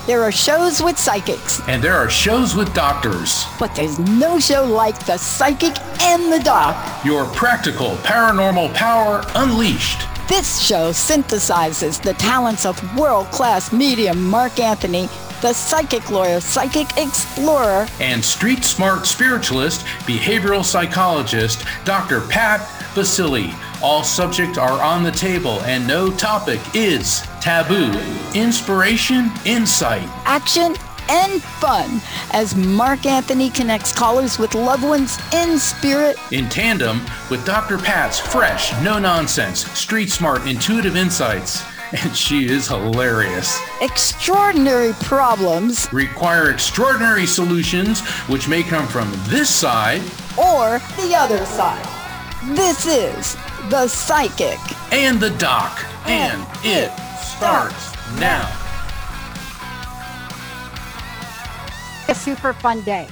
There are shows with psychics. And there are shows with doctors. But there's no show like The Psychic and the Doc. Your practical paranormal power unleashed. This show synthesizes the talents of world-class medium Mark Anthony, the psychic lawyer, psychic explorer, and street smart spiritualist, behavioral psychologist, Dr. Pat Baccili. All subjects are on the table and no topic is taboo. Inspiration, insight, action, and fun as Mark Anthony connects callers with loved ones in spirit, in tandem with Dr. Pat's fresh, no-nonsense, street-smart, intuitive insights. And she is hilarious. Extraordinary problems require extraordinary solutions, which may come from this side or the other side. This is The Psychic and the Doc, and it starts now. A super fun day.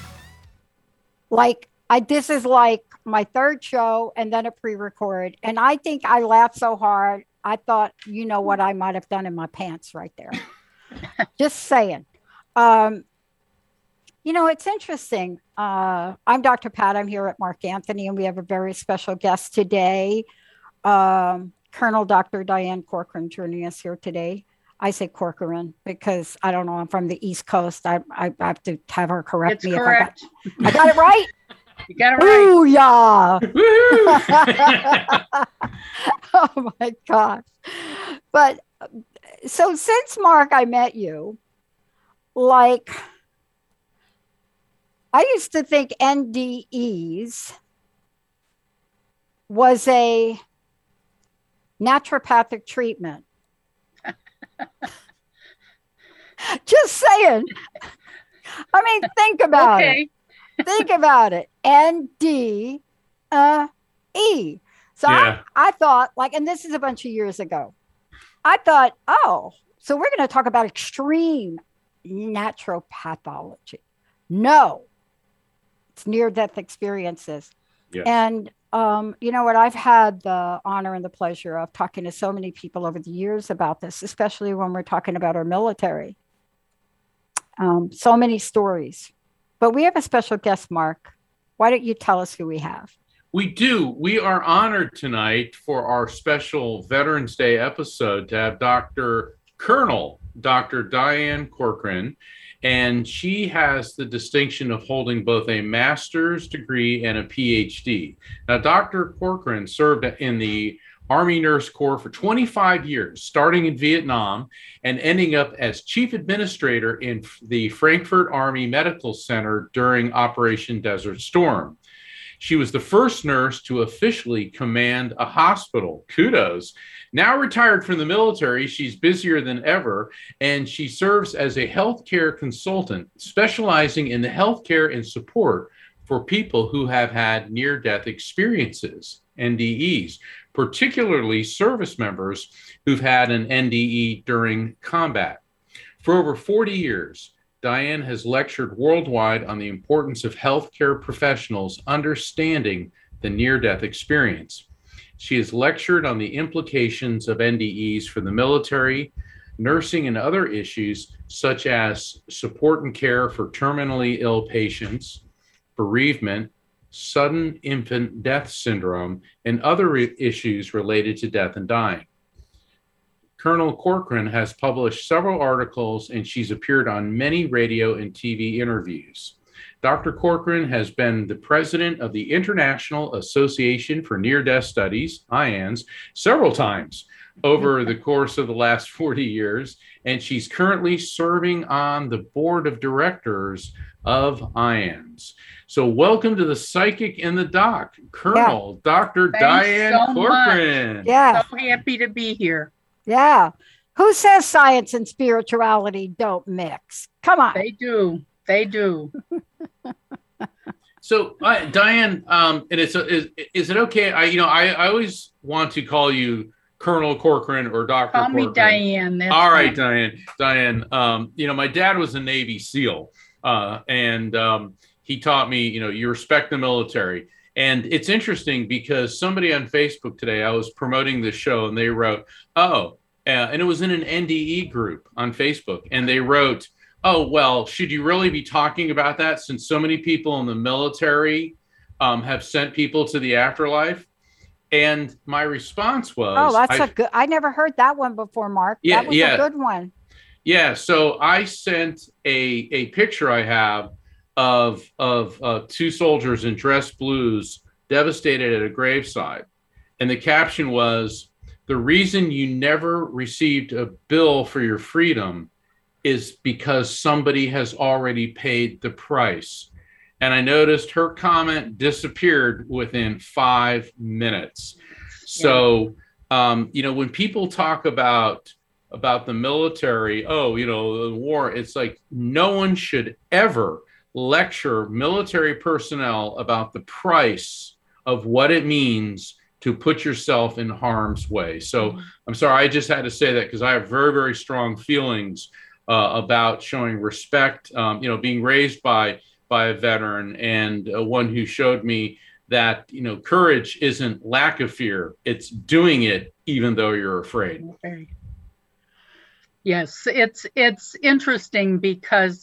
This is like my third show and then a pre-record. And I think I laughed so hard, I thought, you know what I might have done in my pants right there. Just saying. It's interesting. I'm Dr. Pat. I'm here at Mark Anthony, and we have a very special guest today. Colonel Dr. Diane Corcoran joining us here today. I say Corcoran because I don't know. I'm from the East Coast. I have to have her correct me. Correct. If I got it right. You got it right. Ooh, yeah. Oh my gosh. But so since Mark, I met you, I used to think NDEs was a naturopathic treatment. Just saying. I mean, think about it. Think about it. NDE. So yeah. I thought, and this is a bunch of years ago, I thought, so we're going to talk about extreme naturopathology. No, it's near-death experiences. Yes. And you know what? I've had the honor and the pleasure of talking to so many people over the years about this, especially when we're talking about our military. So many stories. But we have a special guest, Mark. Why don't you tell us who we have? We do. We are honored tonight for our special Veterans Day episode to have Colonel Dr. Diane Corcoran. And she has the distinction of holding both a master's degree and a PhD. Now, Dr. Corcoran served in the Army Nurse Corps for 25 years, starting in Vietnam and ending up as chief administrator in the Frankfurt Army Medical Center during Operation Desert Storm. She was the first nurse to officially command a hospital. Kudos. Now retired from the military, she's busier than ever, and she serves as a healthcare consultant, specializing in the healthcare and support for people who have had near-death experiences, NDEs, particularly service members who've had an NDE during combat. For over 40 years, Diane has lectured worldwide on the importance of healthcare professionals understanding the near-death experience. She has lectured on the implications of NDEs for the military, nursing, and other issues such as support and care for terminally ill patients, bereavement, sudden infant death syndrome, and other issues related to death and dying. Colonel Corcoran has published several articles, and she's appeared on many radio and TV interviews. Dr. Corcoran has been the president of the International Association for Near-Death Studies, IANS, several times over the course of the last 40 years, and she's currently serving on the board of directors of IANS. So welcome to The Psychic and the Doc, Colonel Dr. Diane Corcoran. Much. Yeah. So happy to be here. Yeah. Who says science and spirituality don't mix? Come on. They do. They do. So, Diane, and is it okay? I always want to call you Colonel Corcoran or Dr. Call Corcoran. me Diane. That's all right, fine. Diane. My dad was a Navy SEAL, and he taught me, you respect the military. And it's interesting because somebody on Facebook today, I was promoting this show, and they wrote, and it was in an NDE group on Facebook, and they wrote, Oh, well, should you really be talking about that since so many people in the military have sent people to the afterlife? And my response Oh, was, that's a good, I never heard that one before, Mark. yeah, That was a yeah, good one. yeah. So I sent a picture I have of two soldiers in dress blues devastated at a graveside. And the caption was, "The reason you never received a bill for your freedom is because somebody has already paid the price." And I noticed her comment disappeared within 5 minutes. So, when people talk about the military, oh, the war, it's like no one should ever lecture military personnel about the price of what it means to put yourself in harm's way. So I'm sorry, I just had to say that because I have very, very strong feelings about showing respect, being raised by a veteran and one who showed me that, courage isn't lack of fear. It's doing it even though you're afraid. Okay. Yes, it's interesting because,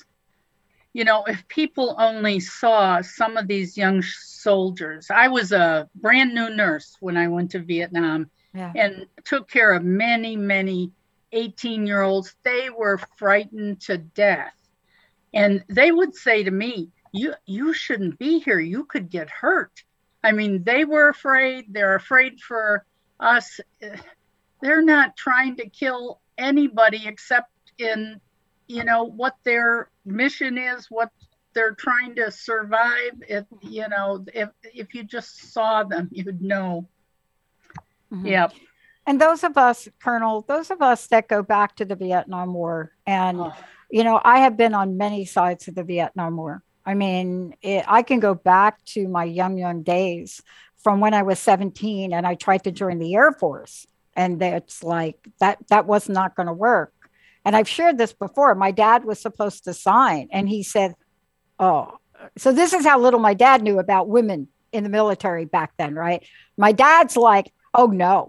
if people only saw some of these young soldiers. I was a brand new nurse when I went to Vietnam and took care of many, many 18-year-olds. They were frightened to death. And they would say to me, you shouldn't be here. You could get hurt. I mean, they were afraid. They're afraid for us. They're not trying to kill anybody except in, what their mission is, what they're trying to survive. If you just saw them, you'd know. Mm-hmm. Yeah. And those of us, Colonel, that go back to the Vietnam War, and, I have been on many sides of the Vietnam War. I mean, I can go back to my young days from when I was 17 and I tried to join the Air Force. And it's like, that was not going to work. And I've shared this before. My dad was supposed to sign and he said, oh, so this is how little my dad knew about women in the military back then, right? My dad's like, oh no,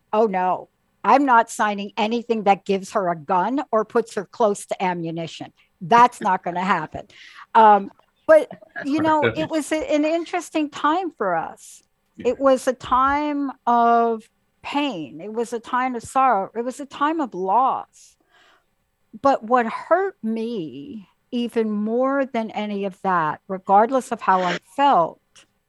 I'm not signing anything that gives her a gun or puts her close to ammunition. That's not going to happen. But, it was an interesting time for us. It was a time of pain. It was a time of sorrow. It was a time of loss. But what hurt me even more than any of that, regardless of how I felt,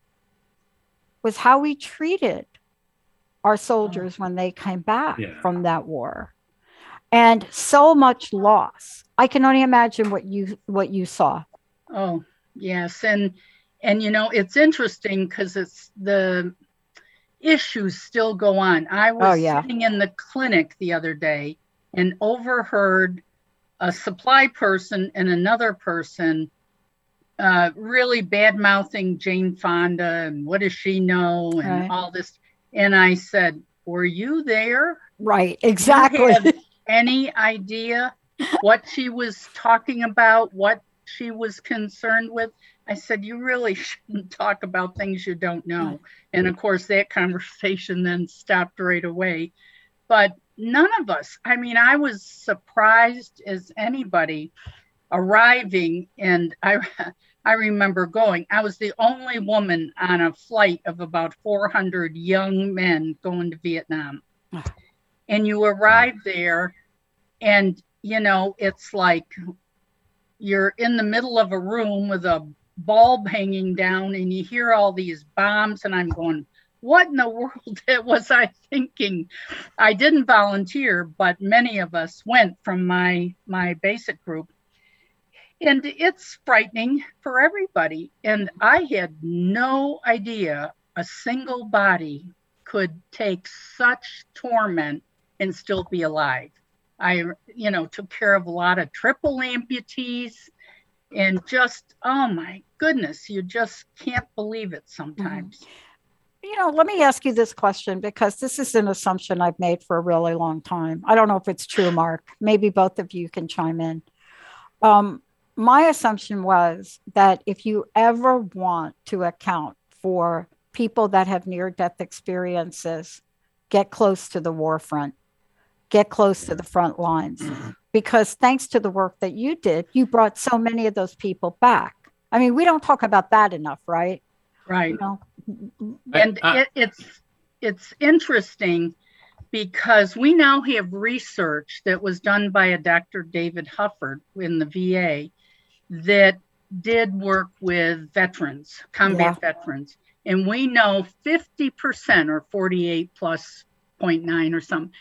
was how we treated our soldiers when they came back from that war. And so much loss. I can only imagine what you saw. Oh, yes. And it's interesting because it's the issues still go on. I was sitting in the clinic the other day and overheard a supply person and another person really bad-mouthing Jane Fonda and what does she know and all this. And I said, were you there? Right, exactly. You had any idea what she was talking about, what she was concerned with? I said, you really shouldn't talk about things you don't know. And of course, that conversation then stopped right away. But none of us, I was surprised as anybody arriving. And I remember going, I was the only woman on a flight of about 400 young men going to Vietnam. And you arrive there and, it's like you're in the middle of a room with a bulb hanging down and you hear all these bombs and I'm going, what in the world was I thinking? I didn't volunteer, but many of us went from my basic group. And it's frightening for everybody. And I had no idea a single body could take such torment and still be alive. I, took care of a lot of triple amputees and just, oh my goodness, you just can't believe it sometimes. Let me ask you this question because this is an assumption I've made for a really long time. I don't know if it's true, Mark. Maybe both of you can chime in. My assumption was that if you ever want to account for people that have near-death experiences, get close to the war front. get close to the front lines, because thanks to the work that you did, you brought so many of those people back. I mean, we don't talk about that enough, right? Right. You know? And it's interesting because we now have research that was done by a Dr. David Hufford in the VA that did work with veterans, combat veterans. And we know 50% or 48 plus 0.9 or something,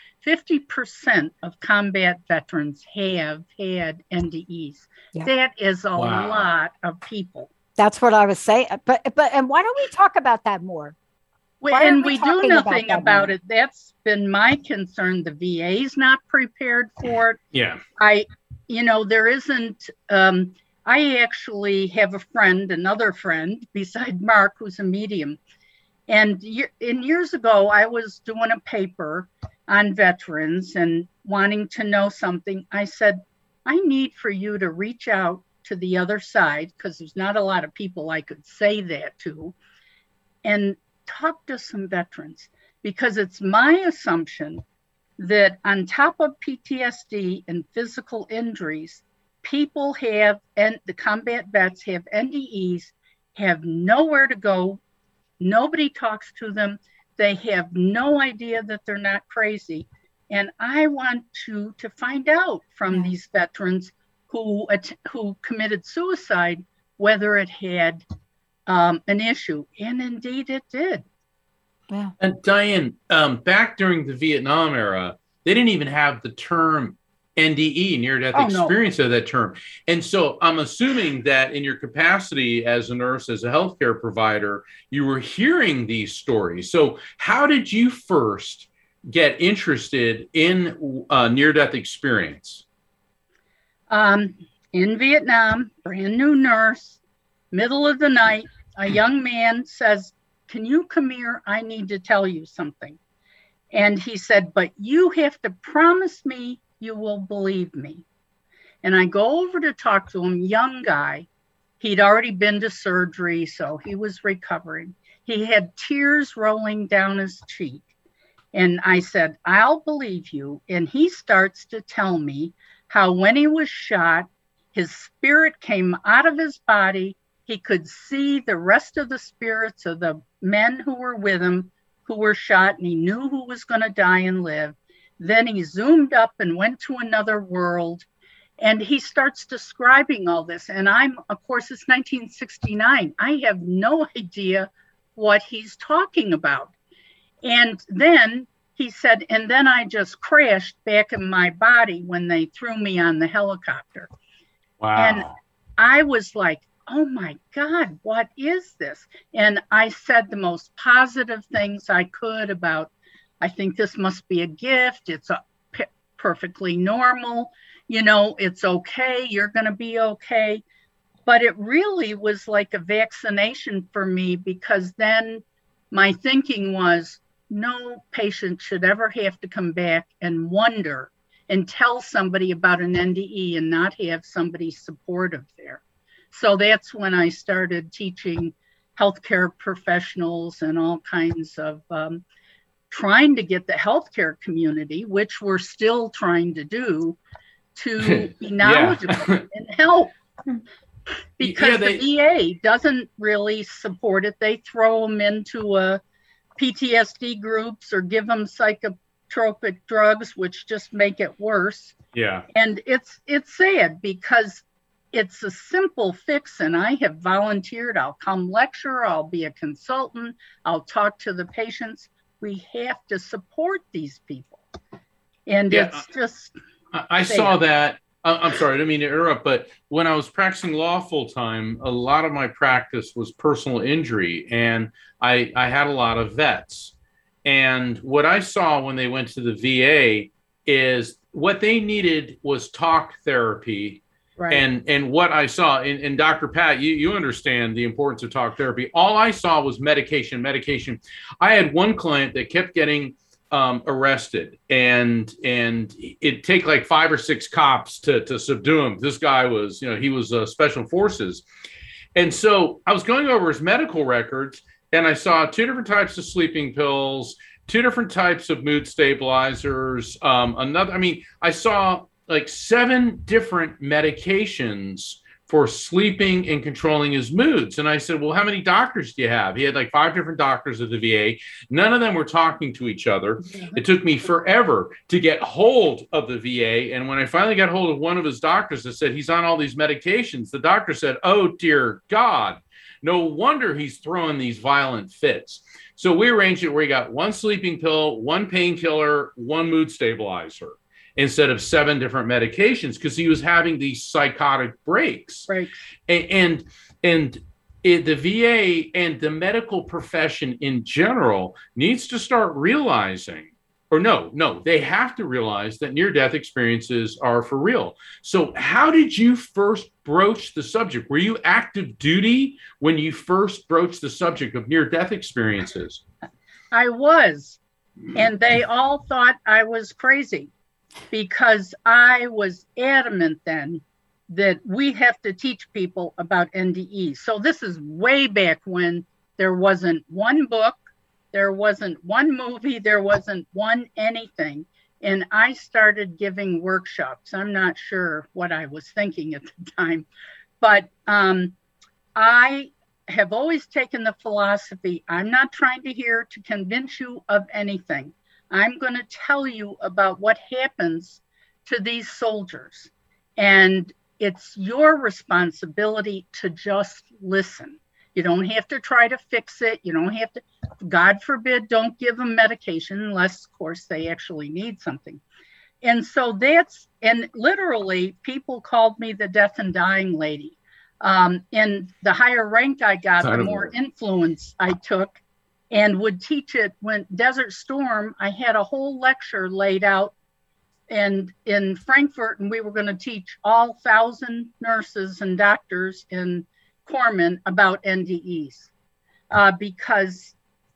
50% of combat veterans have had NDEs. Yeah. That is a lot of people. That's what I was saying. But and why don't we talk about that more? And we do nothing about it. That's been my concern. The VA's not prepared for it. Yeah. There isn't, I actually have a friend, another friend beside Mark, who's a medium. And years ago, I was doing a paper on veterans and wanting to know something. I said, I need for you to reach out to the other side, because there's not a lot of people I could say that to, and talk to some veterans, because it's my assumption that on top of PTSD and physical injuries, people have, and the combat vets have NDEs, have nowhere to go. Nobody talks to them. They have no idea that they're not crazy. And I want to find out from these veterans who committed suicide, whether it had an issue. And indeed it did. Yeah. And Diane, back during the Vietnam era, they didn't even have the term NDE, near-death experience of that term. And so I'm assuming that in your capacity as a nurse, as a healthcare provider, you were hearing these stories. So how did you first get interested in near-death experience? In Vietnam, brand new nurse, middle of the night, a young man says, can you come here? I need to tell you something. And he said, but you have to promise me you will believe me. And I go over to talk to him, young guy. He'd already been to surgery, so he was recovering. He had tears rolling down his cheek. And I said, I'll believe you. And he starts to tell me how when he was shot, his spirit came out of his body. He could see the rest of the spirits of the men who were with him, who were shot, and he knew who was going to die and live. Then he zoomed up and went to another world, and he starts describing all this. And of course, it's 1969. I have no idea what he's talking about. And then he said, and then I just crashed back in my body when they threw me on the helicopter. Wow. And I was like, oh my God, what is this? And I said the most positive things I could about, I think this must be a gift. It's perfectly normal. It's okay. You're going to be okay. But it really was like a vaccination for me, because then my thinking was, no patient should ever have to come back and wonder and tell somebody about an NDE and not have somebody supportive there. So that's when I started teaching healthcare professionals and all kinds of trying to get the healthcare community, which we're still trying to do, to be knowledgeable and help. Because the VA doesn't really support it. They throw them into PTSD groups or give them psychotropic drugs, which just make it worse. Yeah. And it's sad, because it's a simple fix, and I have volunteered. I'll come lecture, I'll be a consultant, I'll talk to the patients. We have to support these people. And it's just... I saw that. I'm sorry, I didn't mean to interrupt, but when I was practicing law full time, a lot of my practice was personal injury, and I had a lot of vets. And what I saw when they went to the VA is what they needed was talk therapy. Right. And what I saw, and Dr. Pat, you understand the importance of talk therapy. All I saw was medication. I had one client that kept getting arrested, and it'd take like 5 or 6 cops to subdue him. This guy was, he was special forces. And so I was going over his medical records, and I saw 2 different types of sleeping pills, two different types of mood stabilizers. I saw like 7 different medications for sleeping and controlling his moods. And I said, well, how many doctors do you have? He had like 5 different doctors at the VA. None of them were talking to each other. It took me forever to get hold of the VA. And when I finally got hold of one of his doctors that said he's on all these medications, the doctor said, oh, dear God, no wonder he's throwing these violent fits. So we arranged it where he got 1 sleeping pill, 1 painkiller, 1 mood stabilizer, instead of 7 different medications, because he was having these psychotic breaks. Right. And the VA and the medical profession in general needs to start realizing, or no, they have to realize that near-death experiences are for real. So how did you first broach the subject? Were you active duty when you first broached the subject of near-death experiences? I was, and they all thought I was crazy, because I was adamant then that we have to teach people about NDE. So this is way back when there wasn't one book, there wasn't one movie, there wasn't one anything. And I started giving workshops. I'm not sure what I was thinking at the time, but I have always taken the philosophy, I'm not trying to convince you of anything. I'm going to tell you about what happens to these soldiers. And it's your responsibility to just listen. You don't have to try to fix it. You don't have to, God forbid, don't give them medication unless, of course, they actually need something. And so and literally people called me the death and dying lady. And the higher rank I got, the more influence I took. And would teach it when Desert Storm, I had a whole lecture laid out and in Frankfurt, and we were going to teach all 1,000 nurses and doctors in corpsmen about NDEs. Because,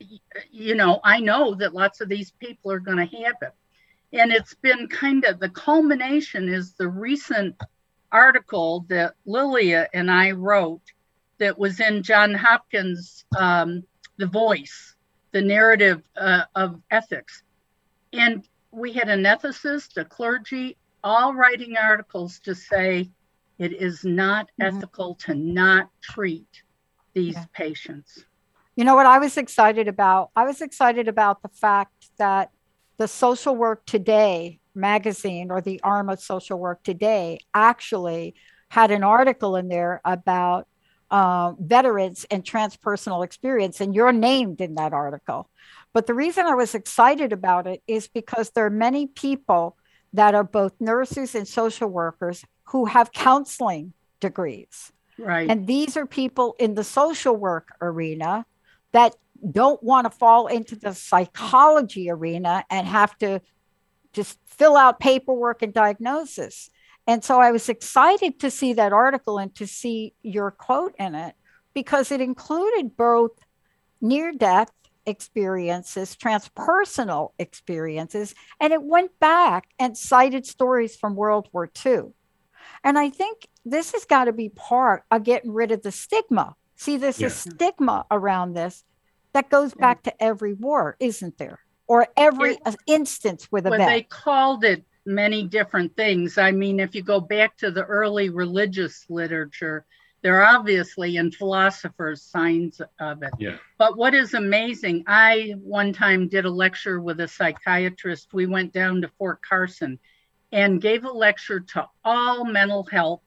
I know that lots of these people are going to have it. And it's been kind of, the culmination is the recent article that Lilia and I wrote that was in John Hopkins' The Voice, the narrative of ethics. And we had an ethicist, a clergy, all writing articles to say it is not ethical to not treat these patients. You know what I was excited about? I was excited about the fact that the Social Work Today magazine, or the arm of Social Work Today, actually had an article in there about veterans and transpersonal experience, and you're named in that article. But the reason I was excited about it is because there are many people that are both nurses and social workers who have counseling degrees. Right. And these are people in the social work arena that don't want to fall into the psychology arena and have to just fill out paperwork and diagnosis. And so I was excited to see that article and to see your quote in it, because it included both near-death experiences, transpersonal experiences, and it went back and cited stories from World War II. And I think this has got to be part of getting rid of the stigma. See, there's a stigma around this that goes back to every war, isn't there? Or every instance with a vet. They called it many different things. I mean, if you go back to the early religious literature, there are obviously in philosophers signs of it. Yeah. But what is amazing, I one time did a lecture with a psychiatrist. We went down to Fort Carson and gave a lecture to all mental health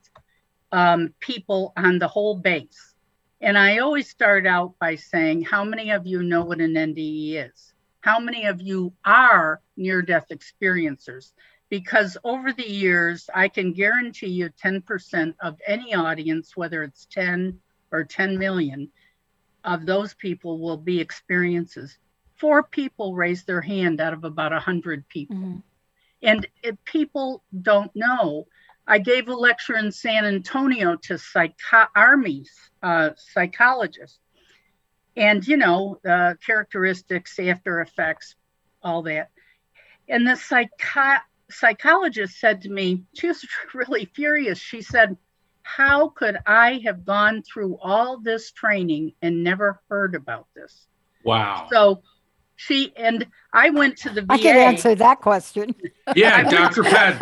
people on the whole base. And I always start out by saying, how many of you know what an NDE is? How many of you are near-death experiencers? Because over the years, I can guarantee you 10% of any audience, whether it's 10 or 10 million, of those people will be experiences. 4 people raise their hand out of about 100 people. Mm-hmm. And if people don't know, I gave a lecture in San Antonio to Army psychologists. And, you know, the characteristics, after effects, all that. And the psychologist said to me, she was really furious. She said, how could I have gone through all this training and never heard about this? Wow. So I went to the VA. I can answer that question. Yeah, Dr. Pat,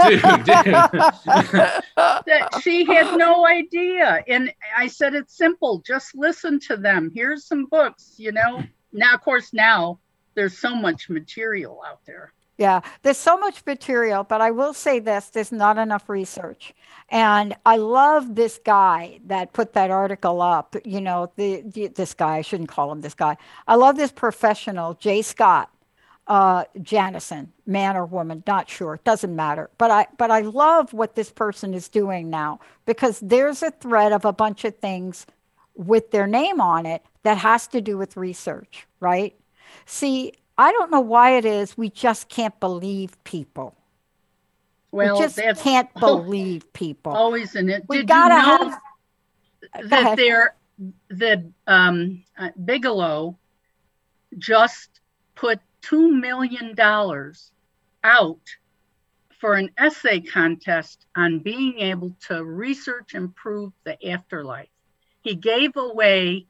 That she had no idea. And I said, it's simple. Just listen to them. Here's some books, you know. Now, of course, now there's so much material out there. Yeah, there's so much material, but I will say this, there's not enough research. And I love this guy that put that article up, you know, this guy, I shouldn't call him this guy. I love this professional, Jay Scott, Janison, man or woman, not sure, doesn't matter. But I love what this person is doing now, because there's a thread of a bunch of things with their name on it that has to do with research, right? See, I don't know why it is we just can't believe people. Well, we just can't believe people. Always in it. We Did gotta you know have that Bigelow just put $2 million out for an essay contest on being able to research and prove the afterlife. He gave away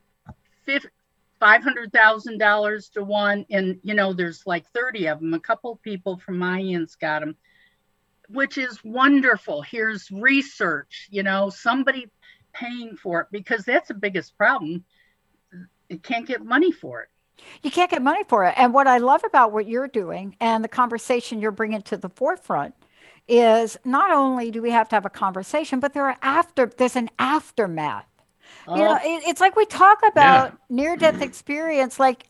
$500,000 to one, and you know there's like 30 of them. A couple of people from Mayans got them, which is wonderful. Here's research, you know, somebody paying for it, because that's the biggest problem. You can't get money for it. You can't get money for it. And what I love about what you're doing and the conversation you're bringing to the forefront is not only do we have to have a conversation, but there's an aftermath. You know, it's like we talk about near-death experience like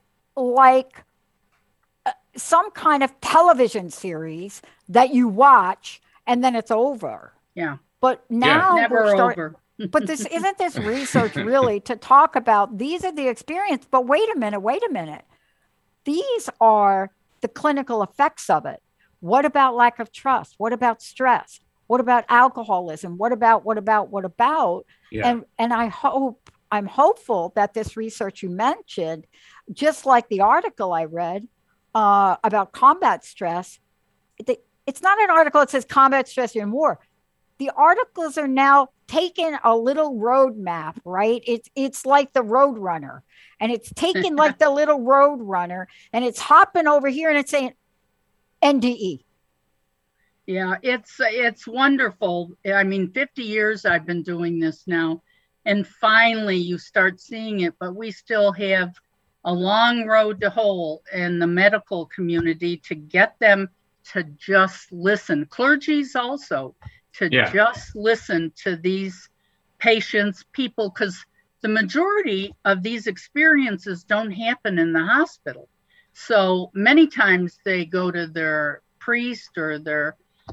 some kind of television series that you watch and then it's over. Yeah. But now never over. But isn't this research really to talk about these are the experience, but wait a minute. These are the clinical effects of it. What about lack of trust? What about stress? What about alcoholism? What about? Yeah. And I'm hopeful that this research you mentioned, just like the article I read about combat stress, it's not an article that says combat stress in war. The articles are now taking a little road map, right? It's like the Road Runner, and it's taking like the little Road Runner, and it's hopping over here, and it's saying NDE. Yeah, it's wonderful. I mean, 50 years I've been doing this now, and finally you start seeing it, but we still have a long road to hoe in the medical community to get them to just listen. Clergies also, to just listen to these patients, people, because the majority of these experiences don't happen in the hospital. So many times they go to their priest or their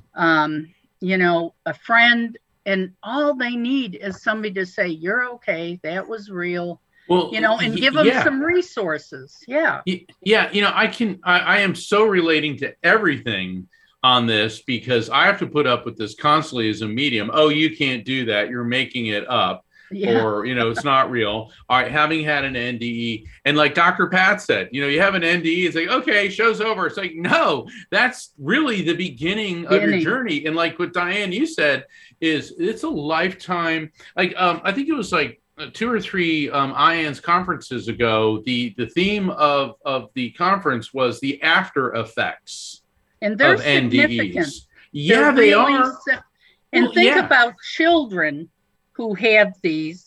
a friend, and all they need is somebody to say, you're okay, that was real, and give them some resources. Yeah. I am so relating to everything on this, because I have to put up with this constantly as a medium. Oh, you can't do that, you're making it up. Or, it's not real. All right, having had an NDE, and like Dr. Pat said, you have an NDE, it's like, okay, show's over. It's like, no, that's really the beginning of your journey. And like what Diane, you said, is it's a lifetime. Like, I think it was like 2 or 3 IANS conferences ago, the theme of the conference was the after effects and they're of significant. NDEs. Yeah, they are. And think about children who have these,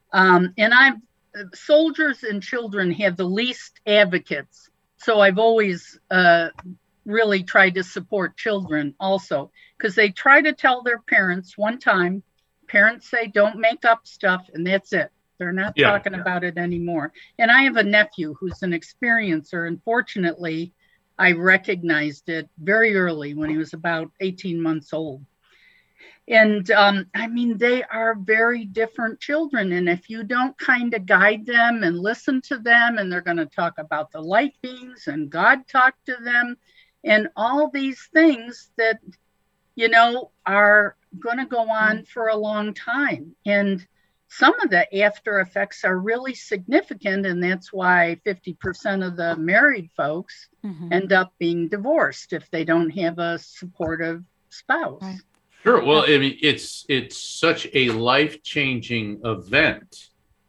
soldiers and children have the least advocates. So I've always really tried to support children also, because they try to tell their parents one time, parents say, don't make up stuff, and that's it. They're not talking about it anymore. And I have a nephew who's an experiencer, and fortunately, I recognized it very early when he was about 18 months old. And they are very different children. And if you don't kind of guide them and listen to them, and they're going to talk about the light beings and God talked to them and all these things that, are going to go on for a long time. And some of the after effects are really significant. And that's why 50% of the married folks end up being divorced if they don't have a supportive spouse. Right. Sure. Well, I mean, it's such a life-changing event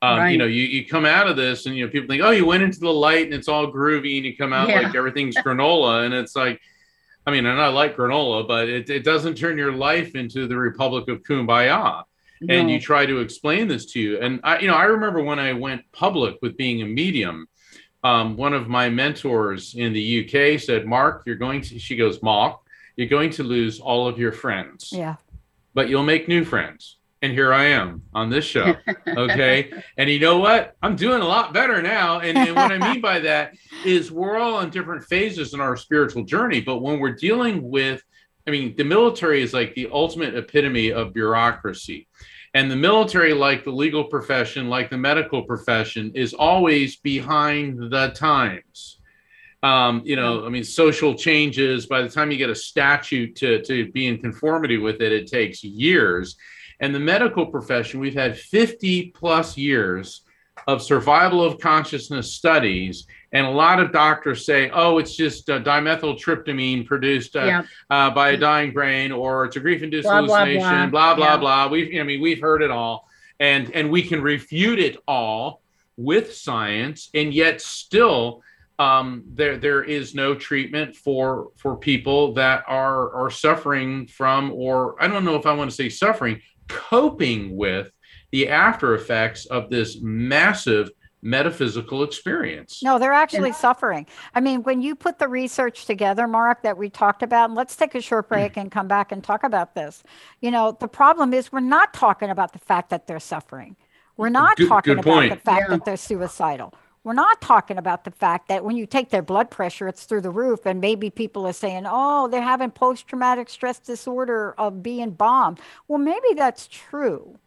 Right. You come out of this and, people think, oh, you went into the light and it's all groovy and you come out like everything's granola. And it's like, and I like granola, but it doesn't turn your life into the Republic of Kumbaya. No. And you try to explain this to you. And I remember when I went public with being a medium, one of my mentors in the UK said, Mark, she goes, Mark, you're going to lose all of your friends. Yeah. But you'll make new friends. And here I am on this show. Okay. And you know what? I'm doing a lot better now. And what I mean by that is we're all on different phases in our spiritual journey. But when we're dealing with, the military is like the ultimate epitome of bureaucracy. And the military, like the legal profession, like the medical profession, is always behind the times. Social changes, by the time you get a statute to be in conformity with it, it takes years. And the medical profession, we've had 50 plus years of survival of consciousness studies. And a lot of doctors say, oh, it's just dimethyltryptamine produced by a dying brain, or it's a grief-induced hallucination, blah, blah, blah. We've heard it all. And we can refute it all with science. And yet still, there is no treatment for people that are suffering from, or I don't know if I want to say suffering, coping with the after effects of this massive metaphysical experience. No, they're actually suffering. When you put the research together, Mark, that we talked about, and let's take a short break and come back and talk about this. The problem is we're not talking about the fact that they're suffering. We're not talking about the fact that they're suicidal. We're not talking about the fact that when you take their blood pressure, it's through the roof, and maybe people are saying, oh, they're having post-traumatic stress disorder of being bombed. Well, maybe that's true.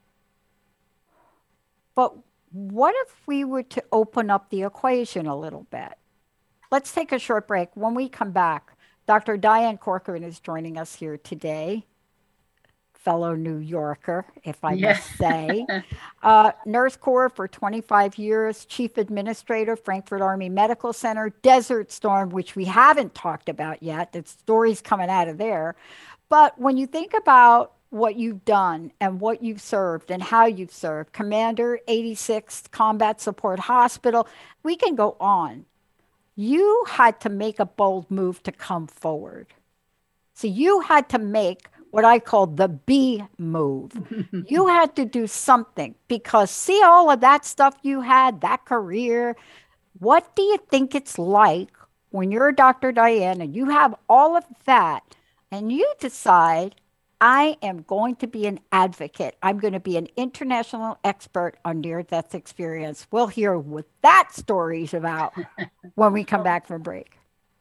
But what if we were to open up the equation a little bit? Let's take a short break. When we come back, Dr. Diane Corcoran is joining us here today. Fellow New Yorker, if I must say. Nurse Corps for 25 years, Chief Administrator, Frankfurt Army Medical Center, Desert Storm, which we haven't talked about yet. The story's coming out of there. But when you think about what you've done and what you've served and how you've served, Commander, 86th Combat Support Hospital, we can go on. You had to make a bold move to come forward. So you had to make what I call the B move. You had to do something, because see all of that stuff you had, that career. What do you think it's like when you're Dr. Diane and you have all of that and you decide, I am going to be an advocate. I'm going to be an international expert on near-death experience. We'll hear what that story's about when we come back from break.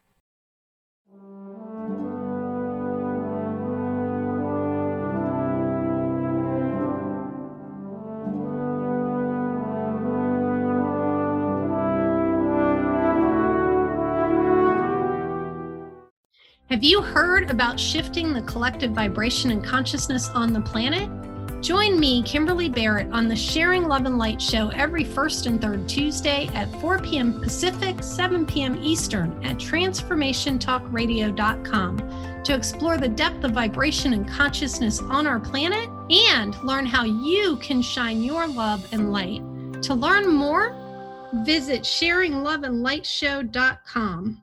Have you heard about shifting the collective vibration and consciousness on the planet? Join me, Kimberly Barrett, on the Sharing Love and Light show every first and third Tuesday at 4 p.m. Pacific, 7 p.m. Eastern at transformationtalkradio.com to explore the depth of vibration and consciousness on our planet and learn how you can shine your love and light. To learn more, visit sharingloveandlightshow.com.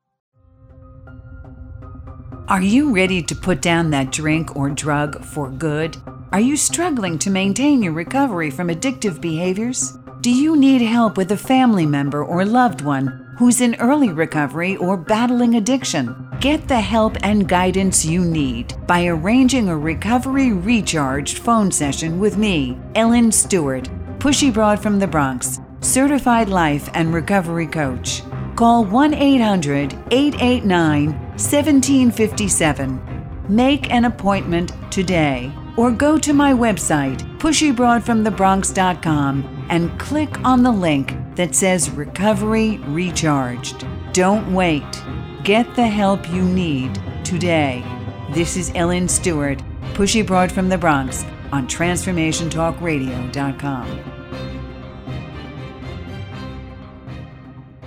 Are you ready to put down that drink or drug for good? Are you struggling to maintain your recovery from addictive behaviors? Do you need help with a family member or loved one who's in early recovery or battling addiction? Get the help and guidance you need by arranging a Recovery Recharged phone session with me, Ellen Stewart, Pushy Broad from the Bronx, certified life and recovery coach. Call 1-800-889-1757. Make an appointment today or go to my website, pushybroadfromthebronx.com, and click on the link that says Recovery Recharged. Don't wait. Get the help you need today. This is Ellen Stewart, Pushy Broad from the Bronx on TransformationTalkRadio.com.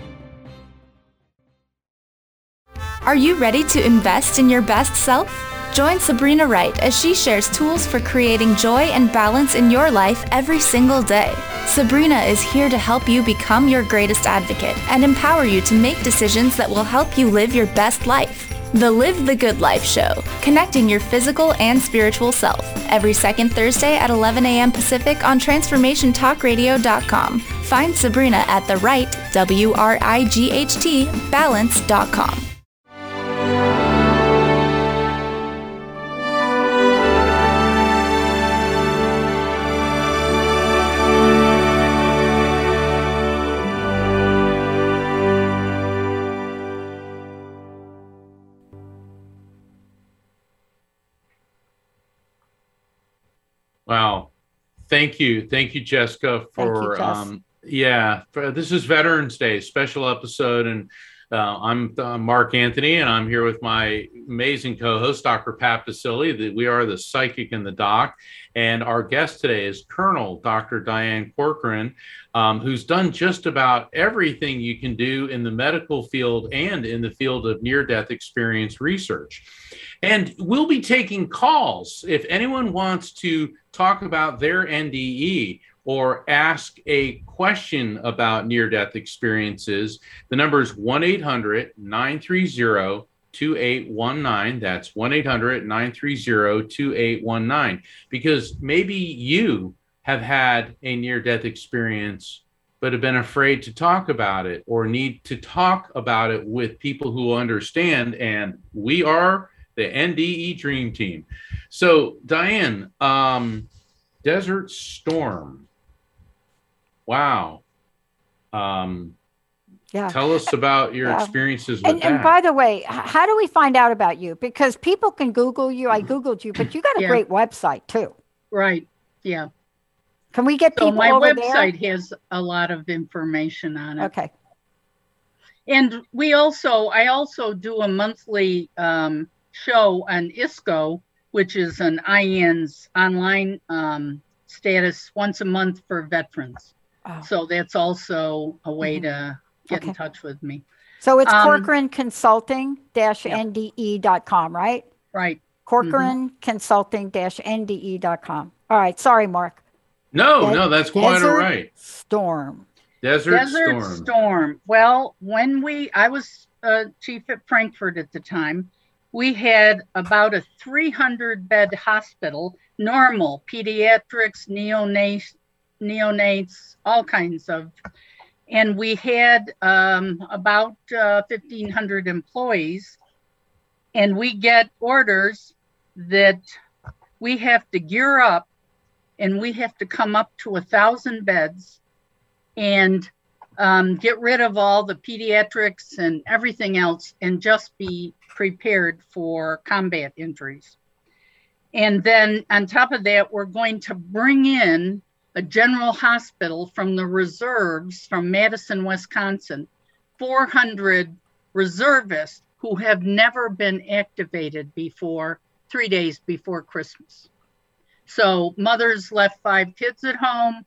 Are you ready to invest in your best self? Join Sabrina Wright as she shares tools for creating joy and balance in your life every single day. Sabrina is here to help you become your greatest advocate and empower you to make decisions that will help you live your best life. The Live the Good Life Show, connecting your physical and spiritual self, every second Thursday at 11 a.m. Pacific on TransformationTalkRadio.com. Find Sabrina at the right, WRIGHT, balance.com. Wow. Thank you, Jessica, for this is Veterans Day, special episode, and I'm Mark Anthony, and I'm here with my amazing co-host, Dr. Pat Baccili. We are the Psychic and the Doc, and our guest today is Colonel Dr. Diane Corcoran, who's done just about everything you can do in the medical field and in the field of near-death experience research. And we'll be taking calls if anyone wants to talk about their NDE or ask a question about near-death experiences. The number is 1-800-930-2819. That's 1-800-930-2819. Because maybe you have had a near-death experience but have been afraid to talk about it or need to talk about it with people who understand, and we are the NDE Dream Team. So, Diane, Desert Storm. Wow. Tell us about your experiences with that. And by the way, how do we find out about you? Because people can Google you. I Googled you, but you got a great website too. Right. Yeah. Can we get people my over website there? has a lot of information on it. Okay. And I also do a monthly show on ISCO, which is an IANS online status once a month for veterans. Oh. So that's also a way to get in touch with me. So it's Corcoran Consulting-NDE.com, right? Right. Corcoran Consulting-NDE.com. All right. Sorry, Mark. No, that's quite all right. Desert Storm. Well, I was chief at Frankfurt at the time, we had about a 300-bed hospital, normal, pediatrics, neonates, all kinds of, and we had about 1,500 employees, and we get orders that we have to gear up and we have to come up to 1,000 beds and get rid of all the pediatrics and everything else and just be prepared for combat injuries. And then on top of that, we're going to bring in a general hospital from the reserves from Madison, Wisconsin, 400 reservists who have never been activated before 3 days before Christmas. So mothers left 5 kids at home,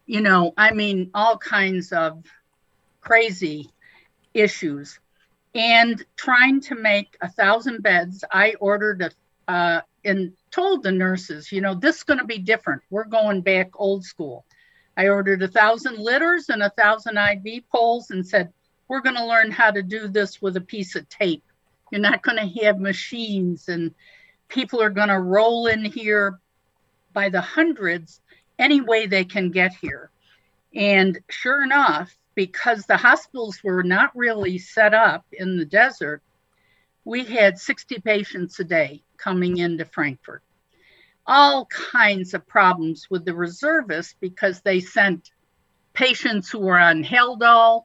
all kinds of crazy issues. And trying to make 1,000 beds, I ordered and told the nurses, this is going to be different. We're going back old school. I ordered 1,000 litters and 1,000 IV poles and said, we're going to learn how to do this with a piece of tape. You're not going to have machines, and people are going to roll in here by the hundreds any way they can get here. And sure enough, because the hospitals were not really set up in the desert, we had 60 patients a day coming into Frankfurt. All kinds of problems with the reservists because they sent patients who were on Haldol,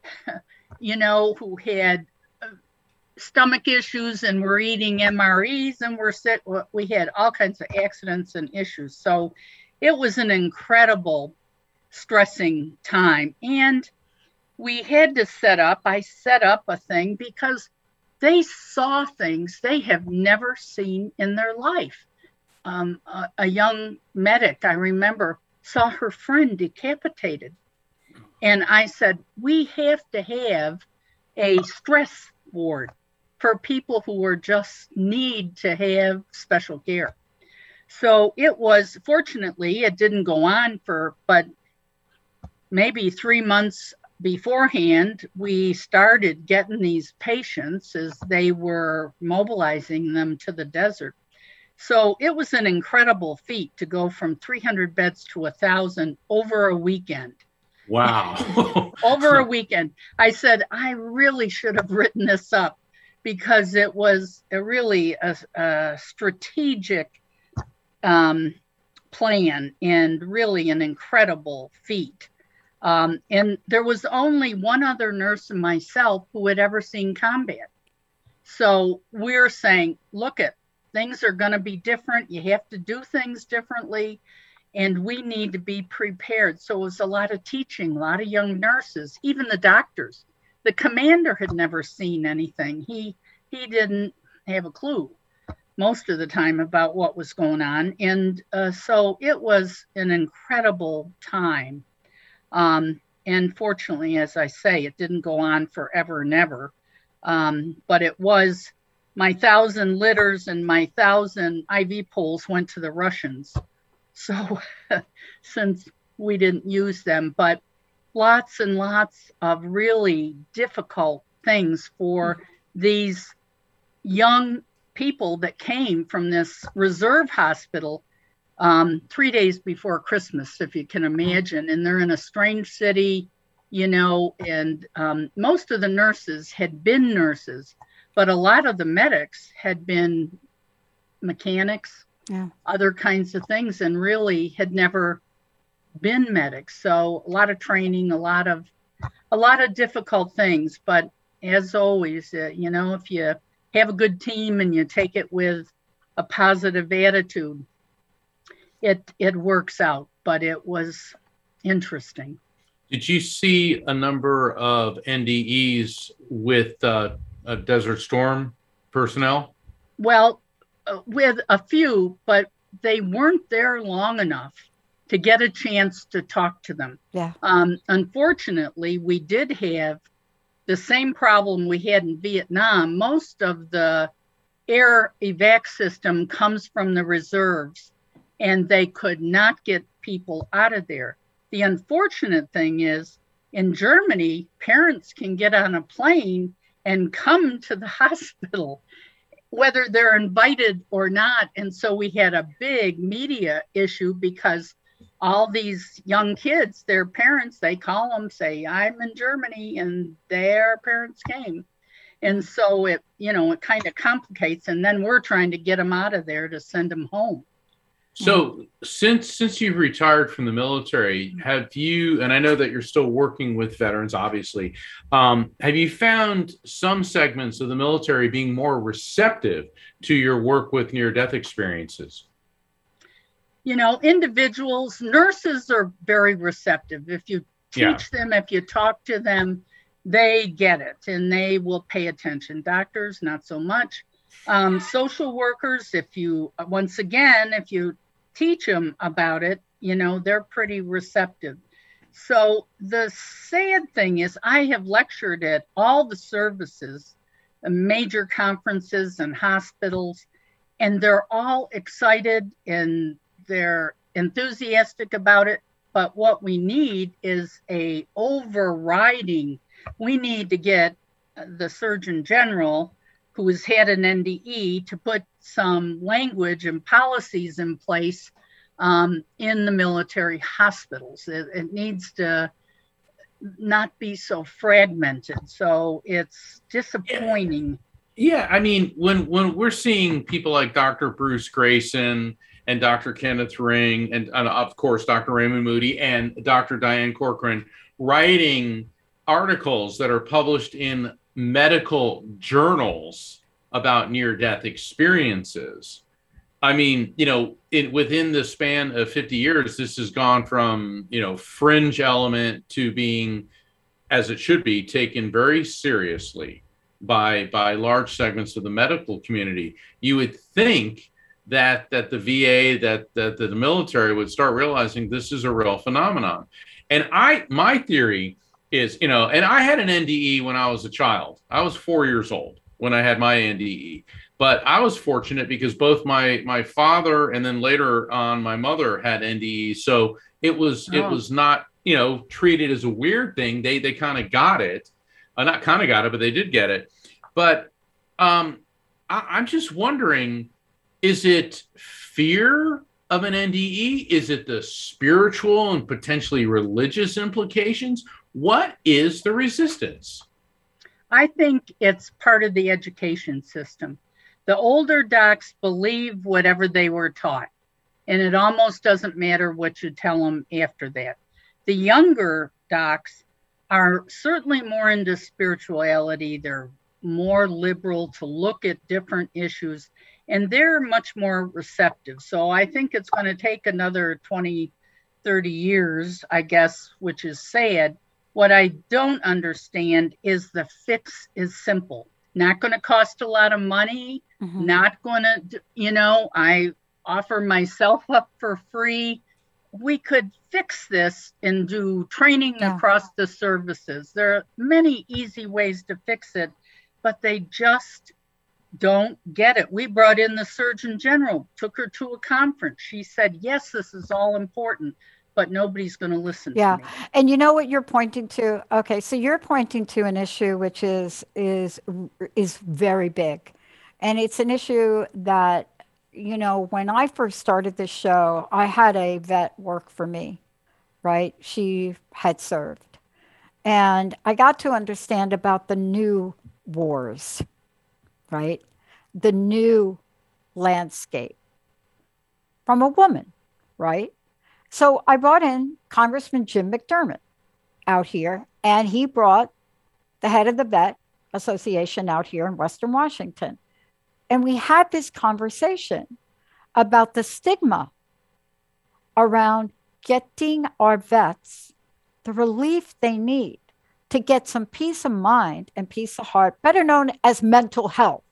who had stomach issues and were eating MREs and were sick. We had all kinds of accidents and issues. So it was an incredible, stressing time. And we had to I set up a thing because they saw things they have never seen in their life. A young medic, I remember, saw her friend decapitated. And I said, we have to have a stress ward for people who were just need to have special care. So it was, fortunately, it didn't go on but maybe 3 months beforehand, we started getting these patients as they were mobilizing them to the desert. So it was an incredible feat to go from 300 beds to 1,000 over a weekend. Wow. Over a weekend. I said, I really should have written this up because it was really a strategic plan and really an incredible feat. And there was only one other nurse and myself who had ever seen combat. So we're saying, look, things are going to be different. You have to do things differently, and we need to be prepared. So it was a lot of teaching, a lot of young nurses, even the doctors. The commander had never seen anything. He didn't have a clue most of the time about what was going on. And so it was an incredible time. And fortunately, as I say, it didn't go on forever and ever. But it was my 1,000 litters and my 1,000 IV poles went to the Russians. So since we didn't use them, but lots and lots of really difficult things for these young people that came from this reserve hospital 3 days before Christmas, if you can imagine. And they're in a strange city, and most of the nurses had been nurses, but a lot of the medics had been mechanics, other kinds of things, and really had never been medics. So a lot of training, a lot of difficult things. But as always, if you have a good team and you take it with a positive attitude, it works out. But it was interesting. Did you see a number of NDEs with Desert Storm personnel? Well, with a few, but they weren't there long enough to get a chance to talk to them. Yeah. Unfortunately, we did have the same problem we had in Vietnam. Most of the air evac system comes from the reserves, and they could not get people out of there. The unfortunate thing is, in Germany, parents can get on a plane and come to the hospital, whether they're invited or not. And so we had a big media issue because all these young kids, their parents, they call them, say, I'm in Germany, and their parents came. And so it kind of complicates. And then we're trying to get them out of there to send them home. So since you've retired from the military, have you, and I know that you're still working with veterans, obviously, have you found some segments of the military being more receptive to your work with near-death experiences? Individuals, nurses are very receptive. If you teach them, if you talk to them, they get it and they will pay attention. Doctors, not so much. Social workers, if you teach them about it, they're pretty receptive. So the sad thing is I have lectured at all the services, major conferences and hospitals, and they're all excited and they're enthusiastic about it. But what we need is we need to get the Surgeon General, who has had an NDE, to put some language and policies in place in the military hospitals. It needs to not be so fragmented. So it's disappointing. Yeah, I mean, when we're seeing people like Dr. Bruce Grayson and Dr. Kenneth Ring and of course, Dr. Raymond Moody and Dr. Diane Corcoran writing articles that are published in medical journals about near-death experiences. I mean, within the span of 50 years, this has gone from, fringe element to being, as it should be, taken very seriously by large segments of the medical community. You would think that the VA, that the military would start realizing this is a real phenomenon. And my theory is, and I had an NDE when I was a child. I was 4 years old when I had my NDE. But I was fortunate because both my father and then later on my mother had NDE. So it was not, treated as a weird thing. They kind of got it. Not kind of got it, but they did get it. But I'm just wondering, is it fear of an NDE? Is it the spiritual and potentially religious implications? What is the resistance? I think it's part of the education system. The older docs believe whatever they were taught, and it almost doesn't matter what you tell them after that. The younger docs are certainly more into spirituality. They're more liberal to look at different issues, and they're much more receptive. So I think it's going to take another 20, 30 years, I guess, which is sad. What I don't understand is the fix is simple. Not going to cost a lot of money, not going to, I offer myself up for free. We could fix this and do training across the services. There are many easy ways to fix it, but they just don't get it. We brought in the Surgeon General, took her to a conference. She said, yes, this is all important, but nobody's going to listen to me. And you know what you're pointing to? Okay, so you're pointing to an issue which is very big. And it's an issue that, when I first started this show, I had a vet work for me, right? She had served. And I got to understand about the new wars, right? The new landscape from a woman, right? So I brought in Congressman Jim McDermott out here, and he brought the head of the Vet Association out here in Western Washington. And we had this conversation about the stigma around getting our vets the relief they need to get some peace of mind and peace of heart, better known as mental health.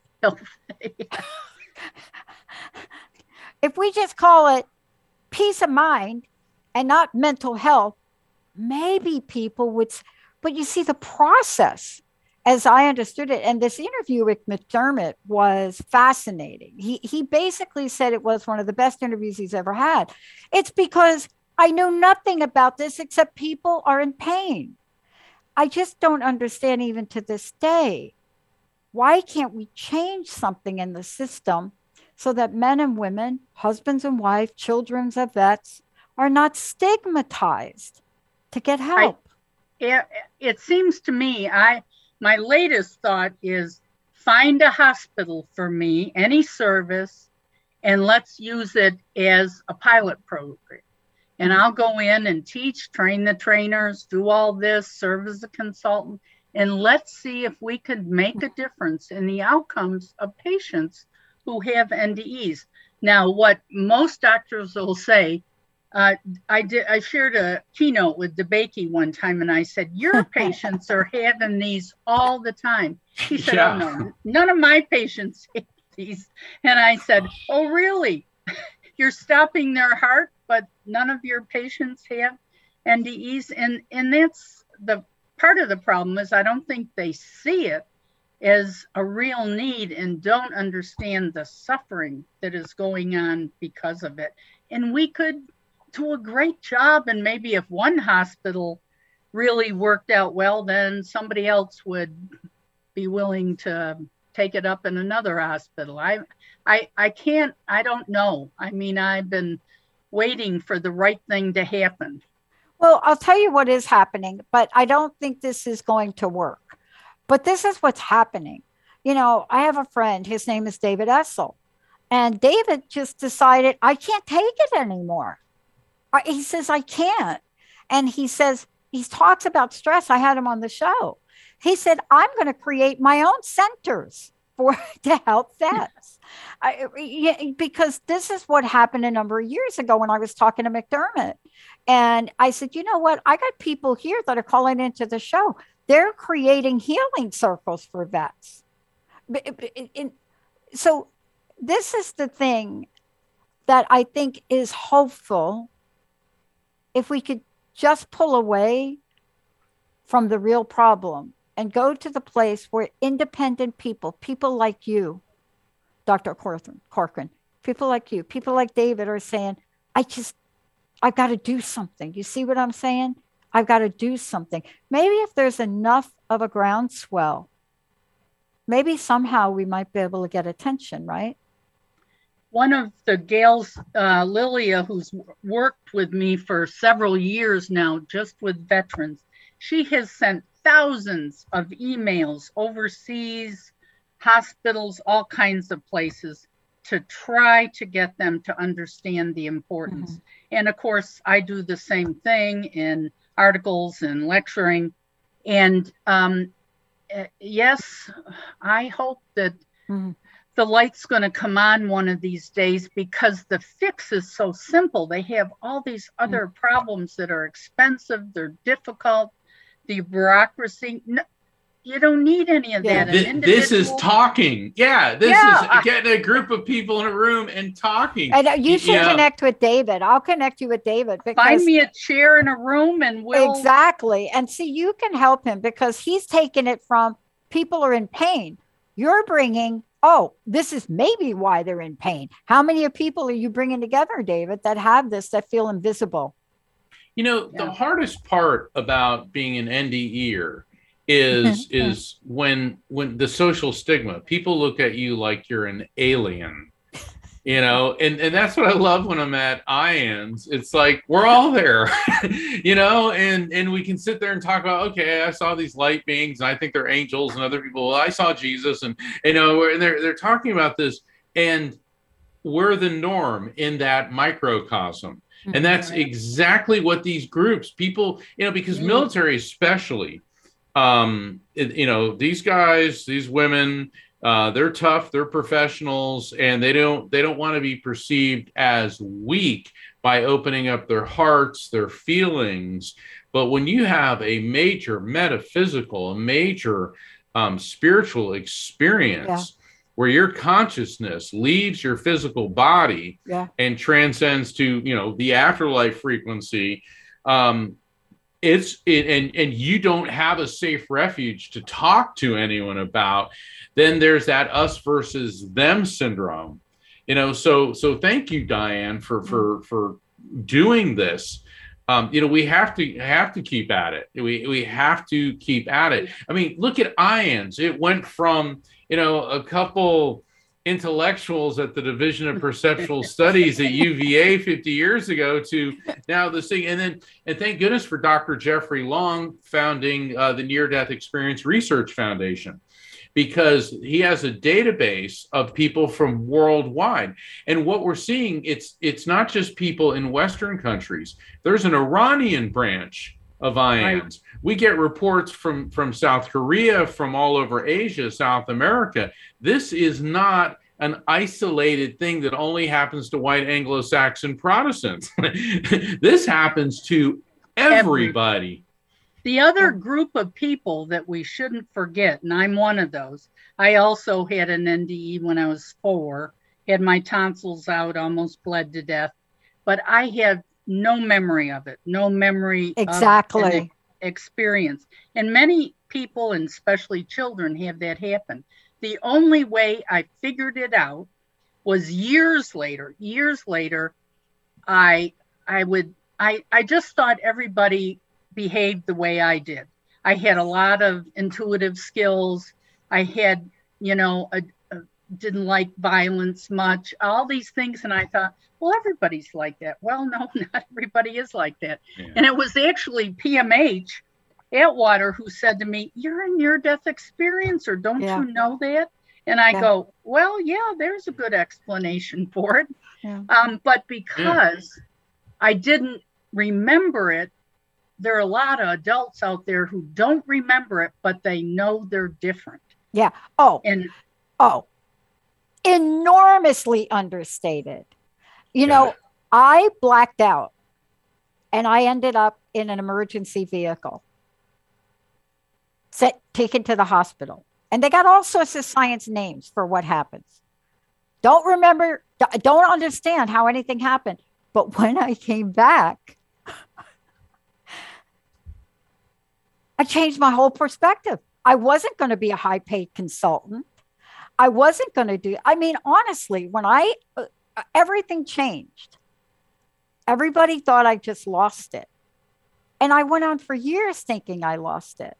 If we just call it peace of mind and not mental health, maybe people would, but you see the process, as I understood it, and this interview with McDermott was fascinating. He basically said it was one of the best interviews he's ever had. It's because I knew nothing about this except people are in pain. I just don't understand even to this day, why can't we change something in the system so that men and women, husbands and wives, children of vets are not stigmatized to get help? It seems to me, my latest thought is find a hospital for me, any service, and let's use it as a pilot program. And I'll go in and teach, train the trainers, do all this, serve as a consultant, and let's see if we could make a difference in the outcomes of patients who have NDEs. Now, what most doctors will say, I shared a keynote with DeBakey one time, and I said, your patients are having these all the time. He said, oh, no, none of my patients have these. And I said, oh, really? You're stopping their heart, but none of your patients have NDEs? And that's the part of the problem, is I don't think they see it as a real need and don't understand the suffering that is going on because of it. And we could do a great job, and maybe if one hospital really worked out well, then somebody else would be willing to take it up in another hospital. I don't know. I mean, I've been waiting for the right thing to happen. Well, I'll tell you what is happening, but I don't think this is going to work. But this is what's happening. I have a friend, his name is David Essel, and David just decided, I can't take it anymore. He says, I can't. And he says, he talks about stress. I had him on the show. He said, I'm going to create my own centers to help vets. Because this is what happened a number of years ago when I was talking to McDermott. And I said, you know what? I got people here that are calling into the show. They're creating healing circles for vets. So this is the thing that I think is hopeful. If we could just pull away from the real problem and go to the place where independent people like you, Dr. Corcoran, people like you, people like David are saying, I've got to do something. You see what I'm saying? I've got to do something. Maybe if there's enough of a groundswell, maybe somehow we might be able to get attention, right? One of the gals, Lilia, who's worked with me for several years now, just with veterans, she has sent thousands of emails overseas, hospitals, all kinds of places to try to get them to understand the importance. And of course, I do the same thing in articles and lecturing. And yes, I hope that the light's going to come on one of these days, because the fix is so simple. They have all these other problems that are expensive, they're difficult, the bureaucracy. No, you don't need any of that. This is talking. Yeah, this is getting a group of people in a room and talking. And you should connect with David. I'll connect you with David. Find me a chair in a room and we'll... Exactly. And see, you can help him because he's taking it from people are in pain. You're bringing, this is maybe why they're in pain. How many people are you bringing together, David, that have this, that feel invisible? The hardest part about being an NDEer is when the social stigma, people look at you like you're an alien, and that's what I love when I'm at IANDS. It's like, we're all there, and we can sit there and talk about, okay, I saw these light beings and I think they're angels, and other people, I saw Jesus, and, and they're talking about this, and we're the norm in that microcosm. And that's exactly what these groups, people, because military especially, these guys, these women, they're tough, they're professionals, and they don't want to be perceived as weak by opening up their hearts, their feelings. But when you have a major metaphysical, a major spiritual experience, where your consciousness leaves your physical body and transcends to, the afterlife frequency, and you don't have a safe refuge to talk to anyone about, then there's that us versus them syndrome. So thank you, Diane, for doing this. We have to keep at it. We have to keep at it. I mean, look at IANDS. It went from, a couple intellectuals at the Division of Perceptual Studies at UVA 50 years ago to now this thing. And thank goodness for Dr. Jeffrey Long founding the Near-Death Experience Research Foundation, because he has a database of people from worldwide. And what we're seeing, it's not just people in Western countries. There's an Iranian branch of IANDS. Right. We get reports from South Korea, from all over Asia, South America. This is not an isolated thing that only happens to white Anglo-Saxon Protestants. This happens to everybody. The other group of people that we shouldn't forget, and I'm one of those, I also had an NDE when I was 4, had my tonsils out, almost bled to death, but I have no memory of it, no memory of an experience. And many people, and especially children, have that happen. The only way I figured it out was years later, I just thought everybody behaved the way I did. I had a lot of intuitive skills. I had, didn't like violence much, all these things. And I thought, well, everybody's like that. Well, no, not everybody is like that. Yeah. And it was actually PMH Atwater who said to me, you're a near-death experiencer. Don't you know that? And I go, well, yeah, there's a good explanation for it. Yeah. But because I didn't remember it, there are a lot of adults out there who don't remember it, but they know they're different. Yeah. Enormously understated. I blacked out and I ended up in an emergency vehicle, taken to the hospital. And they got all sorts of science names for what happens. Don't remember, don't understand how anything happened. But when I came back, I changed my whole perspective. I wasn't going to be a high paid consultant. I wasn't going to do, I mean, honestly, when everything changed, everybody thought I just lost it. And I went on for years thinking I lost it.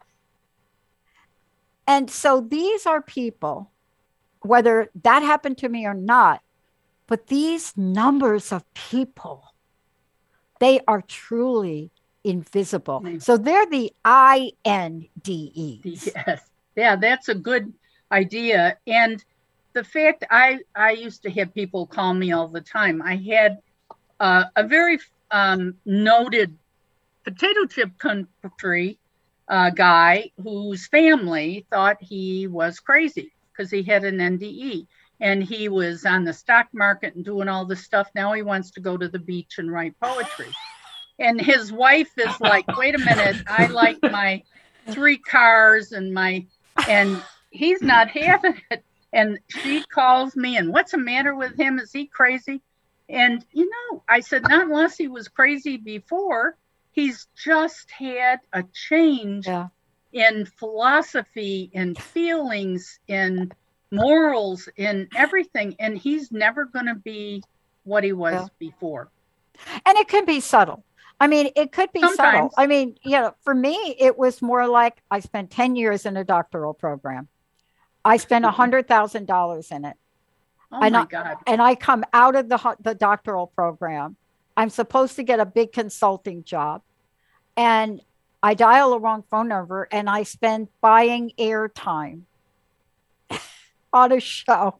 And so these are people, whether that happened to me or not, but these numbers of people, they are truly invisible. So they're the INDEs. Yes. Yeah, that's a good idea. And the fact I used to have people call me all the time. I had a very noted potato chip country guy whose family thought he was crazy because he had an NDE. And he was on the stock market and doing all this stuff. Now he wants to go to the beach and write poetry. And his wife is like, wait a minute, I like my 3 cars and he's not having it. And she calls me and what's the matter with him? Is he crazy? And, I said, not unless he was crazy before. He's just had a change in philosophy and feelings and morals in everything. And he's never going to be what he was before. And it can be subtle. I mean, it could be subtle. I mean, for me, it was more like I spent 10 years in a doctoral program. I spent $100,000 in it. Oh my God. And I come out of the doctoral program. I'm supposed to get a big consulting job. And I dial the wrong phone number and I spend buying airtime on a show.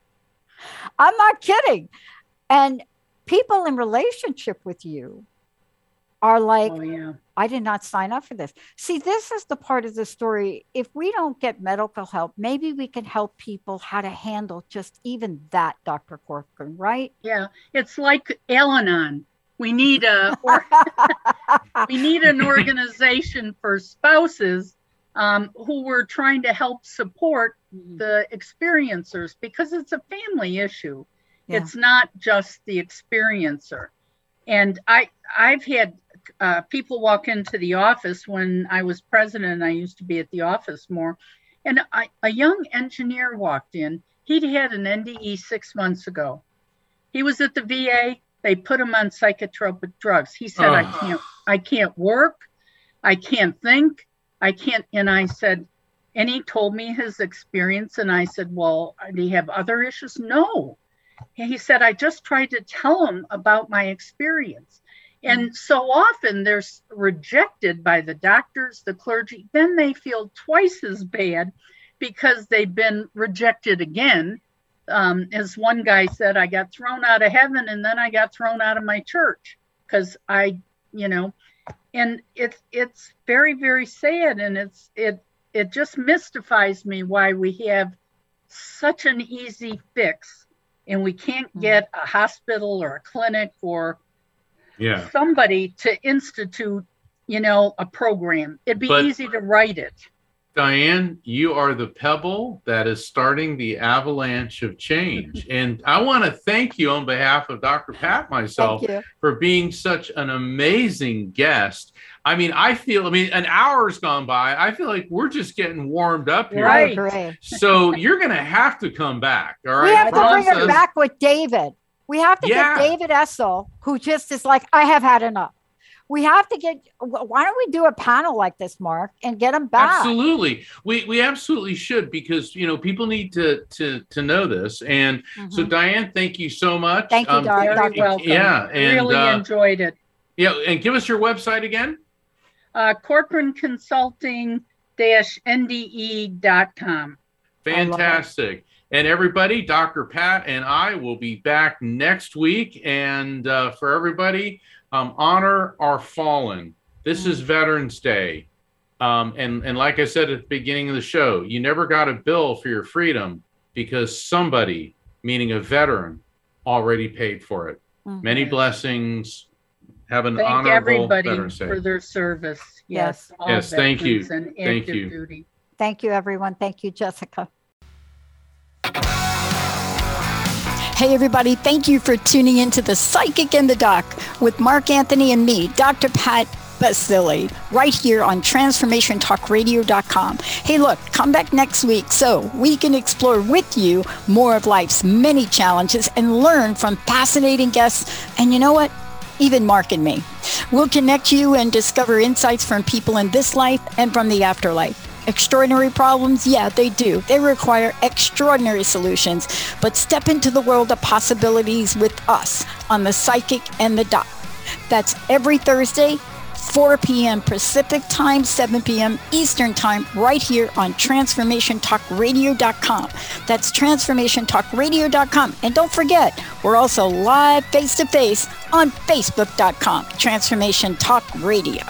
I'm not kidding. And people in relationship with you are like, I did not sign up for this. See, this is the part of the story. If we don't get medical help, maybe we can help people how to handle just even that, Dr. Corcoran, right? Yeah, it's like Al-Anon. We need we need an organization for spouses who were trying to help support the experiencers because it's a family issue. Yeah. It's not just the experiencer. And I've had people walk into the office when I was president. I used to be at the office more. And a young engineer walked in. He'd had an NDE 6 months ago. He was at the VA. They put him on psychotropic drugs. He said, I can't work. I can't think. I can't. And I said, and he told me his experience. And I said, well, do you have other issues? No. And he said, I just tried to tell him about my experience. And so often they're rejected by the doctors, the clergy. Then they feel twice as bad because they've been rejected again. As one guy said, I got thrown out of heaven and then I got thrown out of my church because and it's very, very sad. And it just mystifies me why we have such an easy fix and we can't get a hospital or a clinic or somebody to institute, a program. It'd be easy to write it. Diane, you are the pebble that is starting the avalanche of change. And I want to thank you on behalf of Dr. Pat, myself, for being such an amazing guest. I mean, an hour's gone by. I feel like we're just getting warmed up here. Right. So you're going to have to come back. All right. We have to bring her back with David. We have to get David Essel, who just is like, I have had enough. We have to why don't we do a panel like this, Mark, and get them back? Absolutely. We absolutely should, because, people need to know this. And so, Diane, thank you so much. Thank you, Dr. Welcome. Yeah. And, really enjoyed it. Yeah. And give us your website again. Corcoran Consulting-NDE.com. Fantastic. And everybody, Dr. Pat and I will be back next week. And for everybody, honor our fallen. This is Veterans Day. And like I said at the beginning of the show, you never got a bill for your freedom because somebody, meaning a veteran, already paid for it. Many blessings. Have an honorable Veterans Day. For their service. Yes. Yes. Thank you. Thank you. Duty. Thank you, everyone. Thank you, Jessica. Hey, everybody. Thank you for tuning into The Psychic and the Doc with Mark Anthony and me, Dr. Pat Basili, right here on TransformationTalkRadio.com. Hey, look, come back next week so we can explore with you more of life's many challenges and learn from fascinating guests. And you know what? Even Mark and me. We'll connect you and discover insights from people in this life and from the afterlife. Extraordinary problems? Yeah, they do. They require extraordinary solutions. But step into the world of possibilities with us on The Psychic and the Doc. That's every Thursday, 4 p.m. Pacific Time, 7 p.m. Eastern Time, right here on TransformationTalkRadio.com. That's TransformationTalkRadio.com. And don't forget, we're also live face-to-face on Facebook.com, Transformation Talk Radio.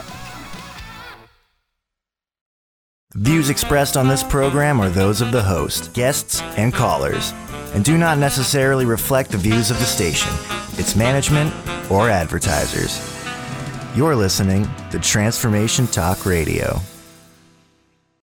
Views expressed on this program are those of the host, guests, and callers, and do not necessarily reflect the views of the station, its management, or advertisers. You're listening to Transformation Talk Radio.